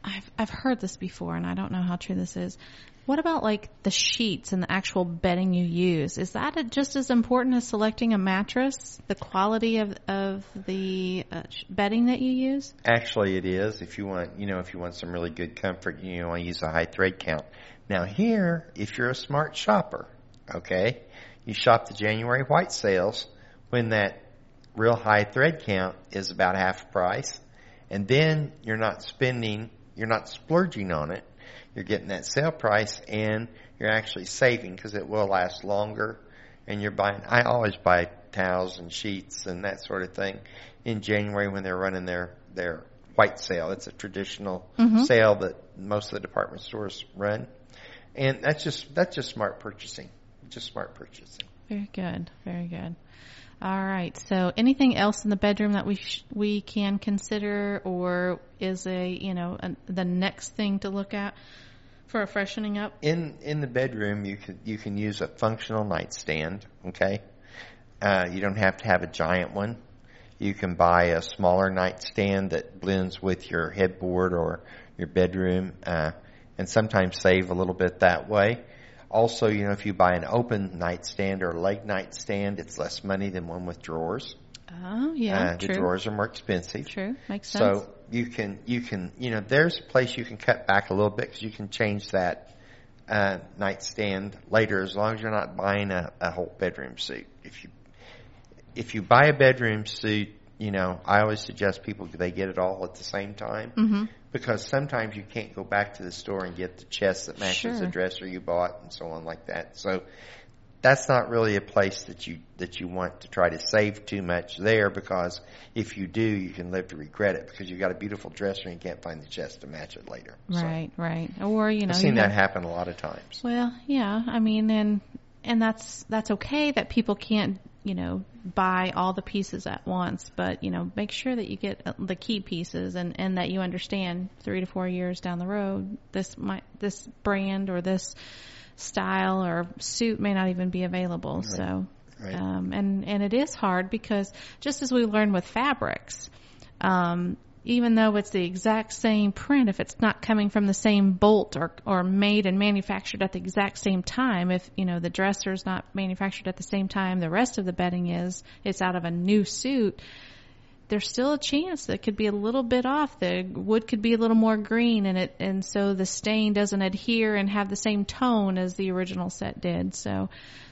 I've heard this before, and I don't know how true this is. What about like the sheets and the actual bedding you use? Is that just as important as selecting a mattress? The quality of the bedding that you use? Actually, it is. If you want some really good comfort, you want to use a high thread count. Now here, if you're a smart shopper, okay, you shop the January white sales when that real high thread count is about half price, and then you're not splurging on it. You're getting that sale price, and you're actually saving because it will last longer. And you're buying. I always buy towels and sheets and that sort of thing in January when they're running their white sale. It's a traditional sale that most of the department stores run, and that's just smart purchasing. Just smart purchasing. Very good. Very good. All right. So, anything else in the bedroom that we can consider, or is the next thing to look at for a freshening up? In the bedroom, you can use a functional nightstand. Okay, you don't have to have a giant one. You can buy a smaller nightstand that blends with your headboard or your bedroom, and sometimes save a little bit that way. Also, if you buy an open nightstand or a leg nightstand, it's less money than one with drawers. Oh, yeah, the true. drawers are more expensive. True, makes sense. So you can, there's a place you can cut back a little bit because you can change that nightstand later as long as you're not buying a whole bedroom suit. If you buy a bedroom suit, I always suggest people they get it all at the same time because sometimes you can't go back to the store and get the chest that matches the dresser you bought and so on like that. So that's not really a place that you want to try to save too much there, because if you do, you can live to regret it because you've got a beautiful dresser and you can't find the chest to match it later. Right, right. Or I've seen that happen a lot of times. Well, yeah, I mean, and that's okay that people can't buy all the pieces at once, but make sure that you get the key pieces and that you understand 3 to 4 years down the road this brand or this style or suit may not even be available. Right. So right. And it is hard because just as we learned with fabrics, even though it's the exact same print, if it's not coming from the same bolt or made and manufactured at the exact same time, if the dresser's not manufactured at the same time the rest of the bedding it's out of a new suit, there's still a chance that it could be a little bit off. The wood could be a little more green, and so the stain doesn't adhere and have the same tone as the original set did. So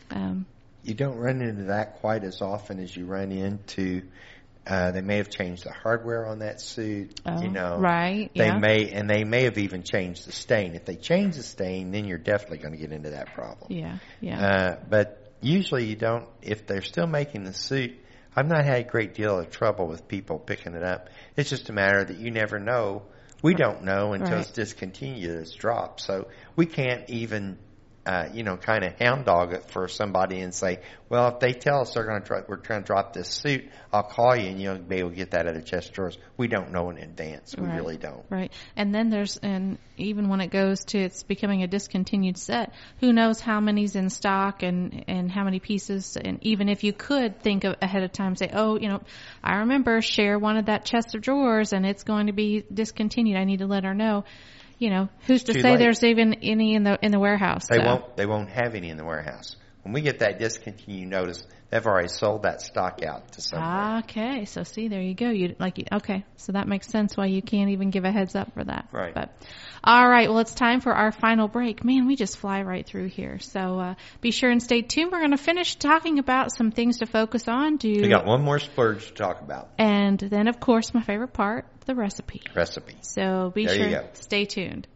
you don't run into that quite as often as you run into. They may have changed the hardware on that suit. Right? They may have even changed the stain. If they change the stain, then you're definitely going to get into that problem. Yeah. But usually you don't. If they're still making the suit, I've not had a great deal of trouble with people picking it up. It's just a matter that you never know. We don't know until it's discontinued, it's dropped. So we can't even, kind of hound dog it for somebody and say, well, if they tell us we're going to drop this suit, I'll call you and you'll be able to get that at a chest of drawers. We don't know in advance. We really don't. Right. And then and even when it goes to it's becoming a discontinued set, who knows how many's in stock and how many pieces. And even if you could think of ahead of time, say, I remember Cher wanted that chest of drawers and it's going to be discontinued. I need to let her know. Who's to say there's even any in the warehouse? They won't have any in the warehouse. When we get that discontinued notice, they've already sold that stock out to somebody. Okay, so see, there you go. Okay, so that makes sense why you can't even give a heads up for that. Right. But all right, well, it's time for our final break. Man, we just fly right through here. So be sure and stay tuned. We're going to finish talking about some things to focus on. We got one more splurge to talk about, and then, of course, my favorite part, the recipe. So be sure stay tuned.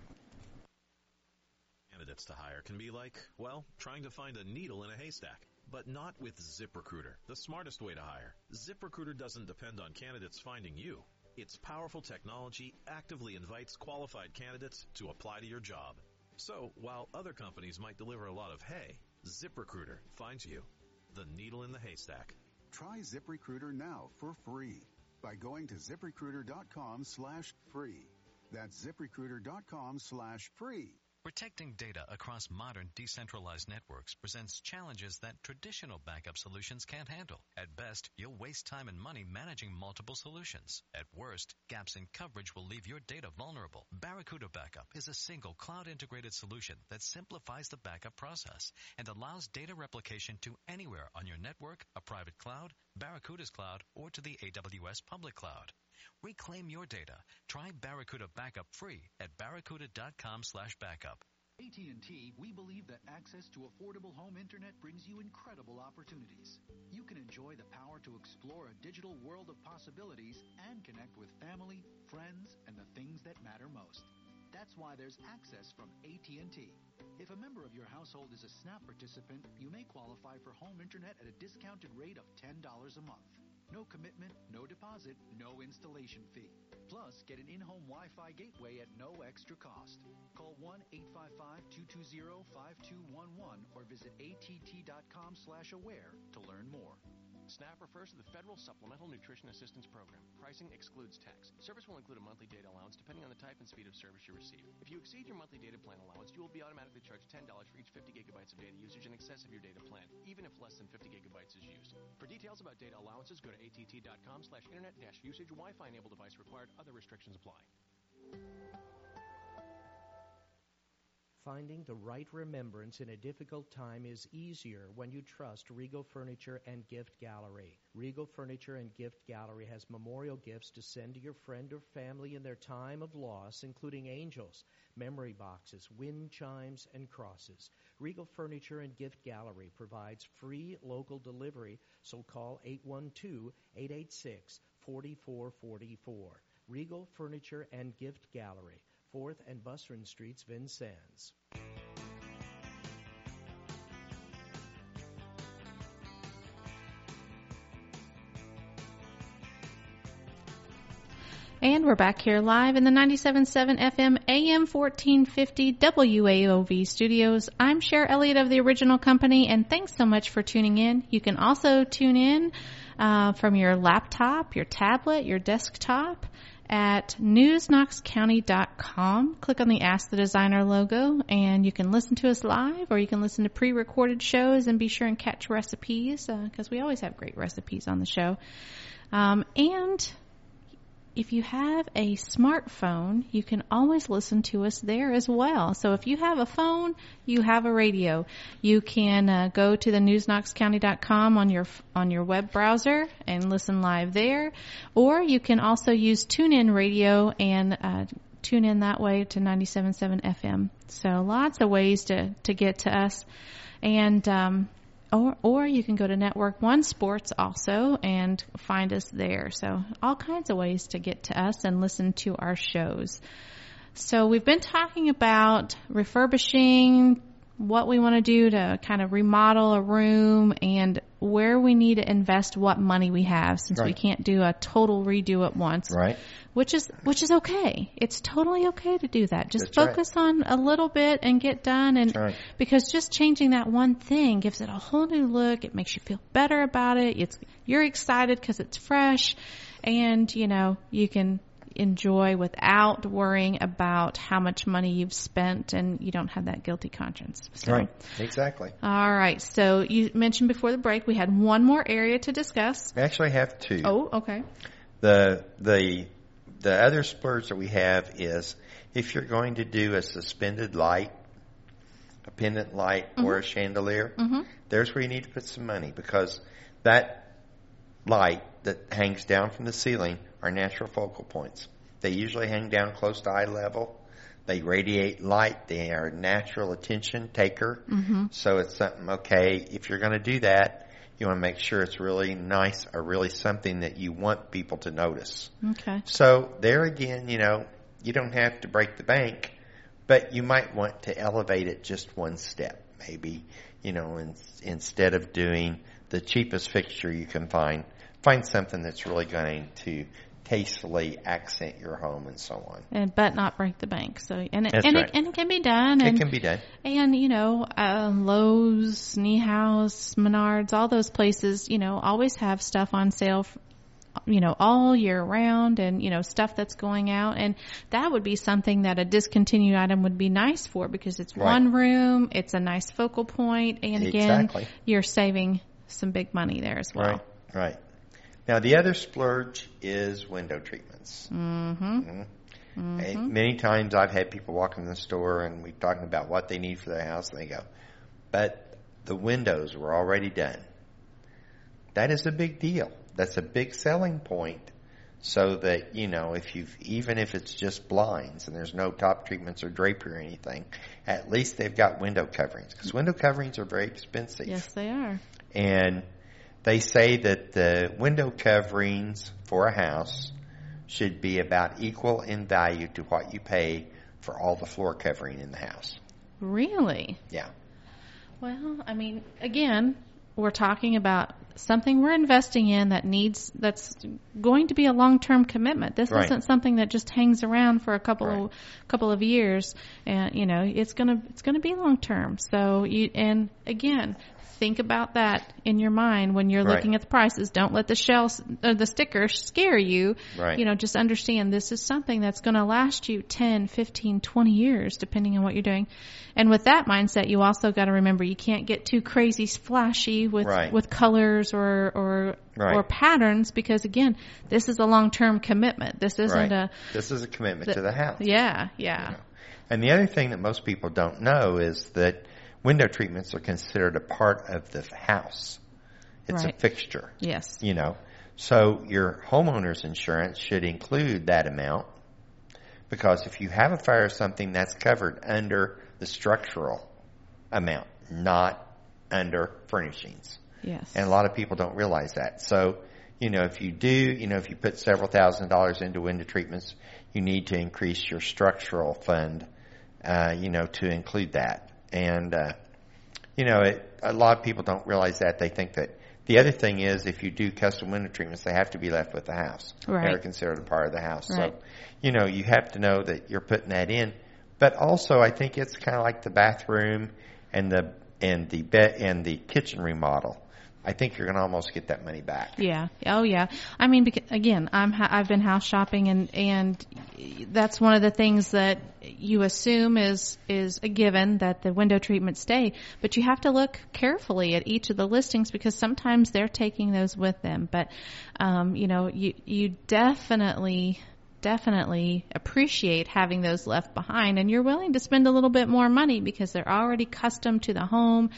Candidates to hire can be like, trying to find a needle in a haystack. But not with ZipRecruiter, the smartest way to hire. ZipRecruiter doesn't depend on candidates finding you. Its powerful technology actively invites qualified candidates to apply to your job. So, while other companies might deliver a lot of hay, ZipRecruiter finds you, the needle in the haystack. Try ZipRecruiter now for free by going to ZipRecruiter.com/free. That's ZipRecruiter.com/free. Protecting data across modern decentralized networks presents challenges that traditional backup solutions can't handle. At best, you'll waste time and money managing multiple solutions. At worst, gaps in coverage will leave your data vulnerable. Barracuda Backup is a single cloud-integrated solution that simplifies the backup process and allows data replication to anywhere on your network, a private cloud, Barracuda's cloud, or to the AWS public cloud. Reclaim your data. Try Barracuda Backup free at barracuda.com/backup. AT&T, we believe that access to affordable home internet brings you incredible opportunities. You can enjoy the power to explore a digital world of possibilities and connect with family, friends, and the things that matter most. That's why there's access from AT&T. If a member of your household is a SNAP participant, you may qualify for home internet at a discounted rate of $10 a month. No commitment, no deposit, no installation fee. Plus, get an in-home Wi-Fi gateway at no extra cost. Call 1-855-220-5211 or visit att.com/aware to learn more. SNAP refers to the Federal Supplemental Nutrition Assistance Program. Pricing excludes tax. Service will include a monthly data allowance depending on the type and speed of service you receive. If you exceed your monthly data plan allowance, you will be automatically charged $10 for each 50 gigabytes of data usage in excess of your data plan, even if less than 50 gigabytes is used. For details about data allowances, go to att.com/internet-usage. Wi-Fi enabled device required. Other restrictions apply. Finding the right remembrance in a difficult time is easier when you trust Regal Furniture and Gift Gallery. Regal Furniture and Gift Gallery has memorial gifts to send to your friend or family in their time of loss, including angels, memory boxes, wind chimes, and crosses. Regal Furniture and Gift Gallery provides free local delivery, so call 812-886-4444. Regal Furniture and Gift Gallery, 4th and Busserin Streets, Vincennes. And we're back here live in the 97.7 FM AM 1450 WAOV studios. I'm Cher Elliott of The Original Company, and thanks so much for tuning in. You can also tune in from your laptop, your tablet, your desktop at newsknoxcounty.com. Click on the Ask the Designer logo, and you can listen to us live, or you can listen to pre-recorded shows and be sure and catch recipes, because we always have great recipes on the show. And if you have a smartphone, you can always listen to us there as well. So if you have a phone, you have a radio. You can go to the newsknoxcounty.com on your web browser and listen live there. Or you can also use TuneIn Radio and tune in that way to 97.7 FM. So lots of ways to get to us. And or you can go to Network One Sports also and find us there. So all kinds of ways to get to us and listen to our shows. So we've been talking about refurbishing, what we want to do to kind of remodel a room, and where we need to invest what money we have, since we can't do a total redo at once. Right. Which is okay. It's totally okay to do that. Just focus on a little bit and get done. And because just changing that one thing gives it a whole new look. It makes you feel better about it. You're excited because it's fresh, and you can enjoy without worrying about how much money you've spent, and you don't have that guilty conscience. So. Right. Exactly. All right. So you mentioned before the break we had one more area to discuss. We actually have two. Oh, okay. The other splurge that we have is if you're going to do a suspended light, a pendant light, or a chandelier, there's where you need to put some money, because that light that hangs down from the ceiling are natural focal points. They usually hang down close to eye level. They radiate light. They are a natural attention taker. So it's something, if you're going to do that, you want to make sure it's really nice or really something that you want people to notice. Okay. So there again, you don't have to break the bank, but you might want to elevate it just one step. Maybe, instead of doing the cheapest fixture you can find something that's really going to tastefully accent your home and so on. But not break the bank. So it can be done. It can be done. And Lowe's, Niehaus, Menards, all those places, always have stuff on sale all year round, and, stuff that's going out. And that would be something that a discontinued item would be nice for, because it's one room, it's a nice focal point, and again, you're saving some big money there as well. Right. Now, the other splurge is window treatments. Mm-hmm. And many times I've had people walk in the store and we're talking about what they need for their house, and they go, but the windows were already done. That is a big deal. That's a big selling point, so that, even if it's just blinds and there's no top treatments or drapery or anything, at least they've got window coverings, because window coverings are very expensive. Yes, they are. And they say that the window coverings for a house should be about equal in value to what you pay for all the floor covering in the house. Really? Yeah. Well, again, we're talking about something we're investing in that's going to be a long-term commitment. This isn't something that just hangs around for a couple of years, and it's going to be long-term. So and again, think about that in your mind when you're looking at the prices. Don't let the stickers scare you. Just understand this is something that's going to last you 10, 15, 20 years, depending on what you're doing. And with that mindset, you also got to remember you can't get too crazy flashy with colors or patterns, because again, this is a long-term commitment. This isn't this is a commitment to the house. Yeah. And the other thing that most people don't know is that window treatments are considered a part of the house. It's a fixture. Yes. So your homeowner's insurance should include that amount, because if you have a fire or something, that's covered under the structural amount, not under furnishings. Yes. And a lot of people don't realize that. So, if you do, if you put several $1,000s into window treatments, you need to increase your structural fund, to include that. And, a lot of people don't realize that. They think that the other thing is, if you do custom window treatments, they have to be left with the house. They're considered a part of the house. Right. So, you have to know that you're putting that in. But also, I think it's kind of like the bathroom and the bed and the kitchen remodel. I think you're going to almost get that money back. Yeah. Oh, yeah. Because, again, I've been house shopping, and that's one of the things that you assume is a given, that the window treatments stay. But you have to look carefully at each of the listings, because sometimes they're taking those with them. But, you definitely appreciate having those left behind, and you're willing to spend a little bit more money because they're already custom to the home.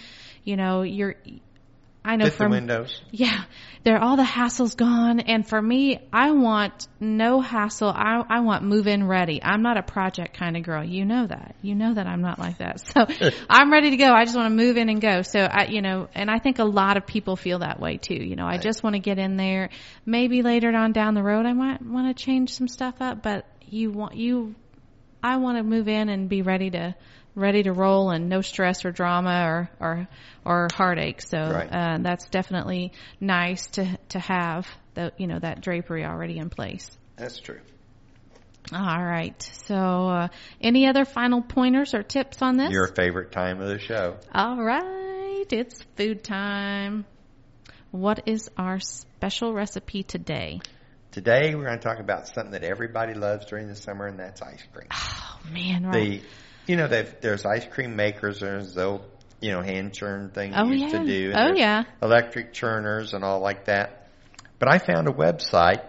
I know from the windows. Yeah, all the hassle's gone, and for me, I want no hassle. I want move-in ready. I'm not a project kind of girl. You know that. I'm not like that. So I'm ready to go. I just want to move in and go. So and I think a lot of people feel that way too. I just want to get in there. Maybe later on down the road, I might want to change some stuff up, but I want to move in and be ready to roll, and no stress or drama or heartache. So that's definitely nice to have that drapery already in place. That's true. All right. So any other final pointers or tips on this? Your favorite time of the show. All right. It's food time. What is our special recipe today? Today we're going to talk about something that everybody loves during the summer, and that's ice cream. Oh, man. Right. There's ice cream makers. There's the old, hand churn thing you used to do. And electric churners and all like that. But I found a website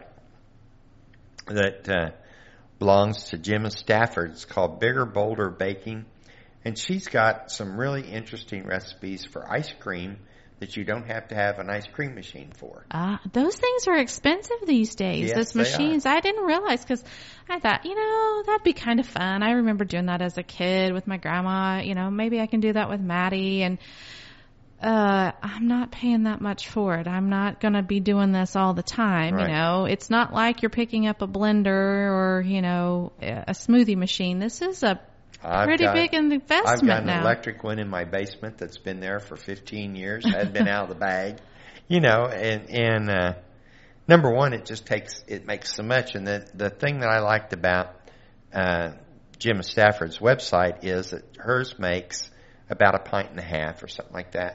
that belongs to Gemma Stafford. It's called Bigger Bolder Baking. And she's got some really interesting recipes for ice cream that you don't have to have an ice cream machine for. Those things are expensive these days. Yes, those machines. I didn't realize, because I thought, that'd be kind of fun. I remember doing that as a kid with my grandma. Maybe I can do that with Maddie. And I'm not paying that much for it. I'm not going to be doing this all the time. Right. It's not like you're picking up a blender or, a smoothie machine. This is a pretty big investment. I've got an now. Electric one in my basement that's been there for 15 years. Hadn't been out of the bag, and number one, it makes so much. And the thing that I liked about Gemma Stafford's website is that hers makes about 1.5 pints or something like that.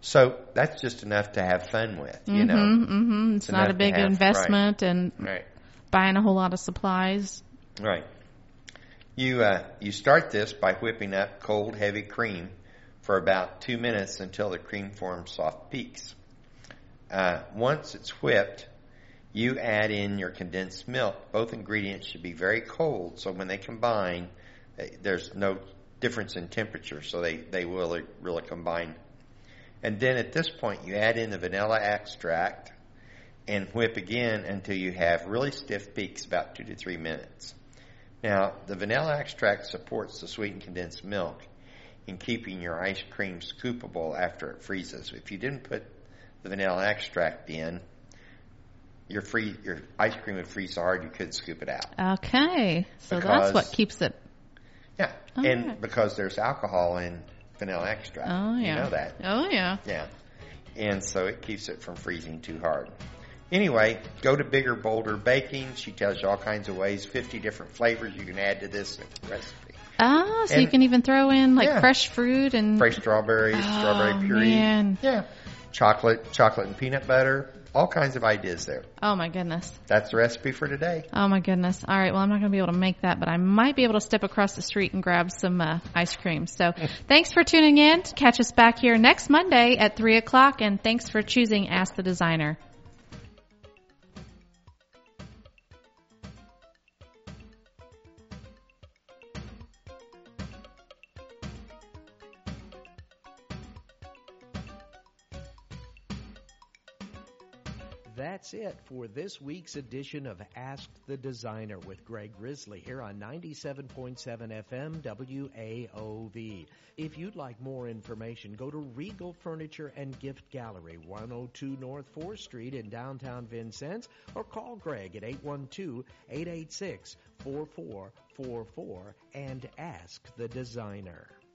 So that's just enough to have fun with, you know. Mm-hmm. It's not a big investment and buying a whole lot of supplies. Right. You start this by whipping up cold, heavy cream for about 2 minutes until the cream forms soft peaks. Once it's whipped, you add in your condensed milk. Both ingredients should be very cold, so when they combine, there's no difference in temperature, so they will really combine. And then at this point, you add in the vanilla extract and whip again until you have really stiff peaks, about 2 to 3 minutes. Now, the vanilla extract supports the sweetened condensed milk in keeping your ice cream scoopable after it freezes. If you didn't put the vanilla extract in, your ice cream would freeze so hard you couldn't scoop it out. Okay, so that's what keeps it. Yeah, and because there's alcohol in vanilla extract. Oh, yeah. You know that. Oh, yeah. Yeah, and so it keeps it from freezing too hard. Anyway, go to Bigger Bolder Baking. She tells you all kinds of ways, 50 different flavors you can add to this recipe. Oh, so you can even throw in fresh fruit and fresh strawberries, strawberry puree. Man. Yeah. Chocolate and peanut butter. All kinds of ideas there. Oh, my goodness. That's the recipe for today. Oh, my goodness. All right. Well, I'm not going to be able to make that, but I might be able to step across the street and grab some ice cream. So thanks for tuning in. Catch us back here next Monday at 3 o'clock, and thanks for choosing Ask the Designer. That's it for this week's edition of Ask the Designer with Greg Grizzly here on 97.7 FM WAOV. If you'd like more information, go to Regal Furniture and Gift Gallery, 102 North 4th Street in downtown Vincennes, or call Greg at 812-886-4444 and ask the designer.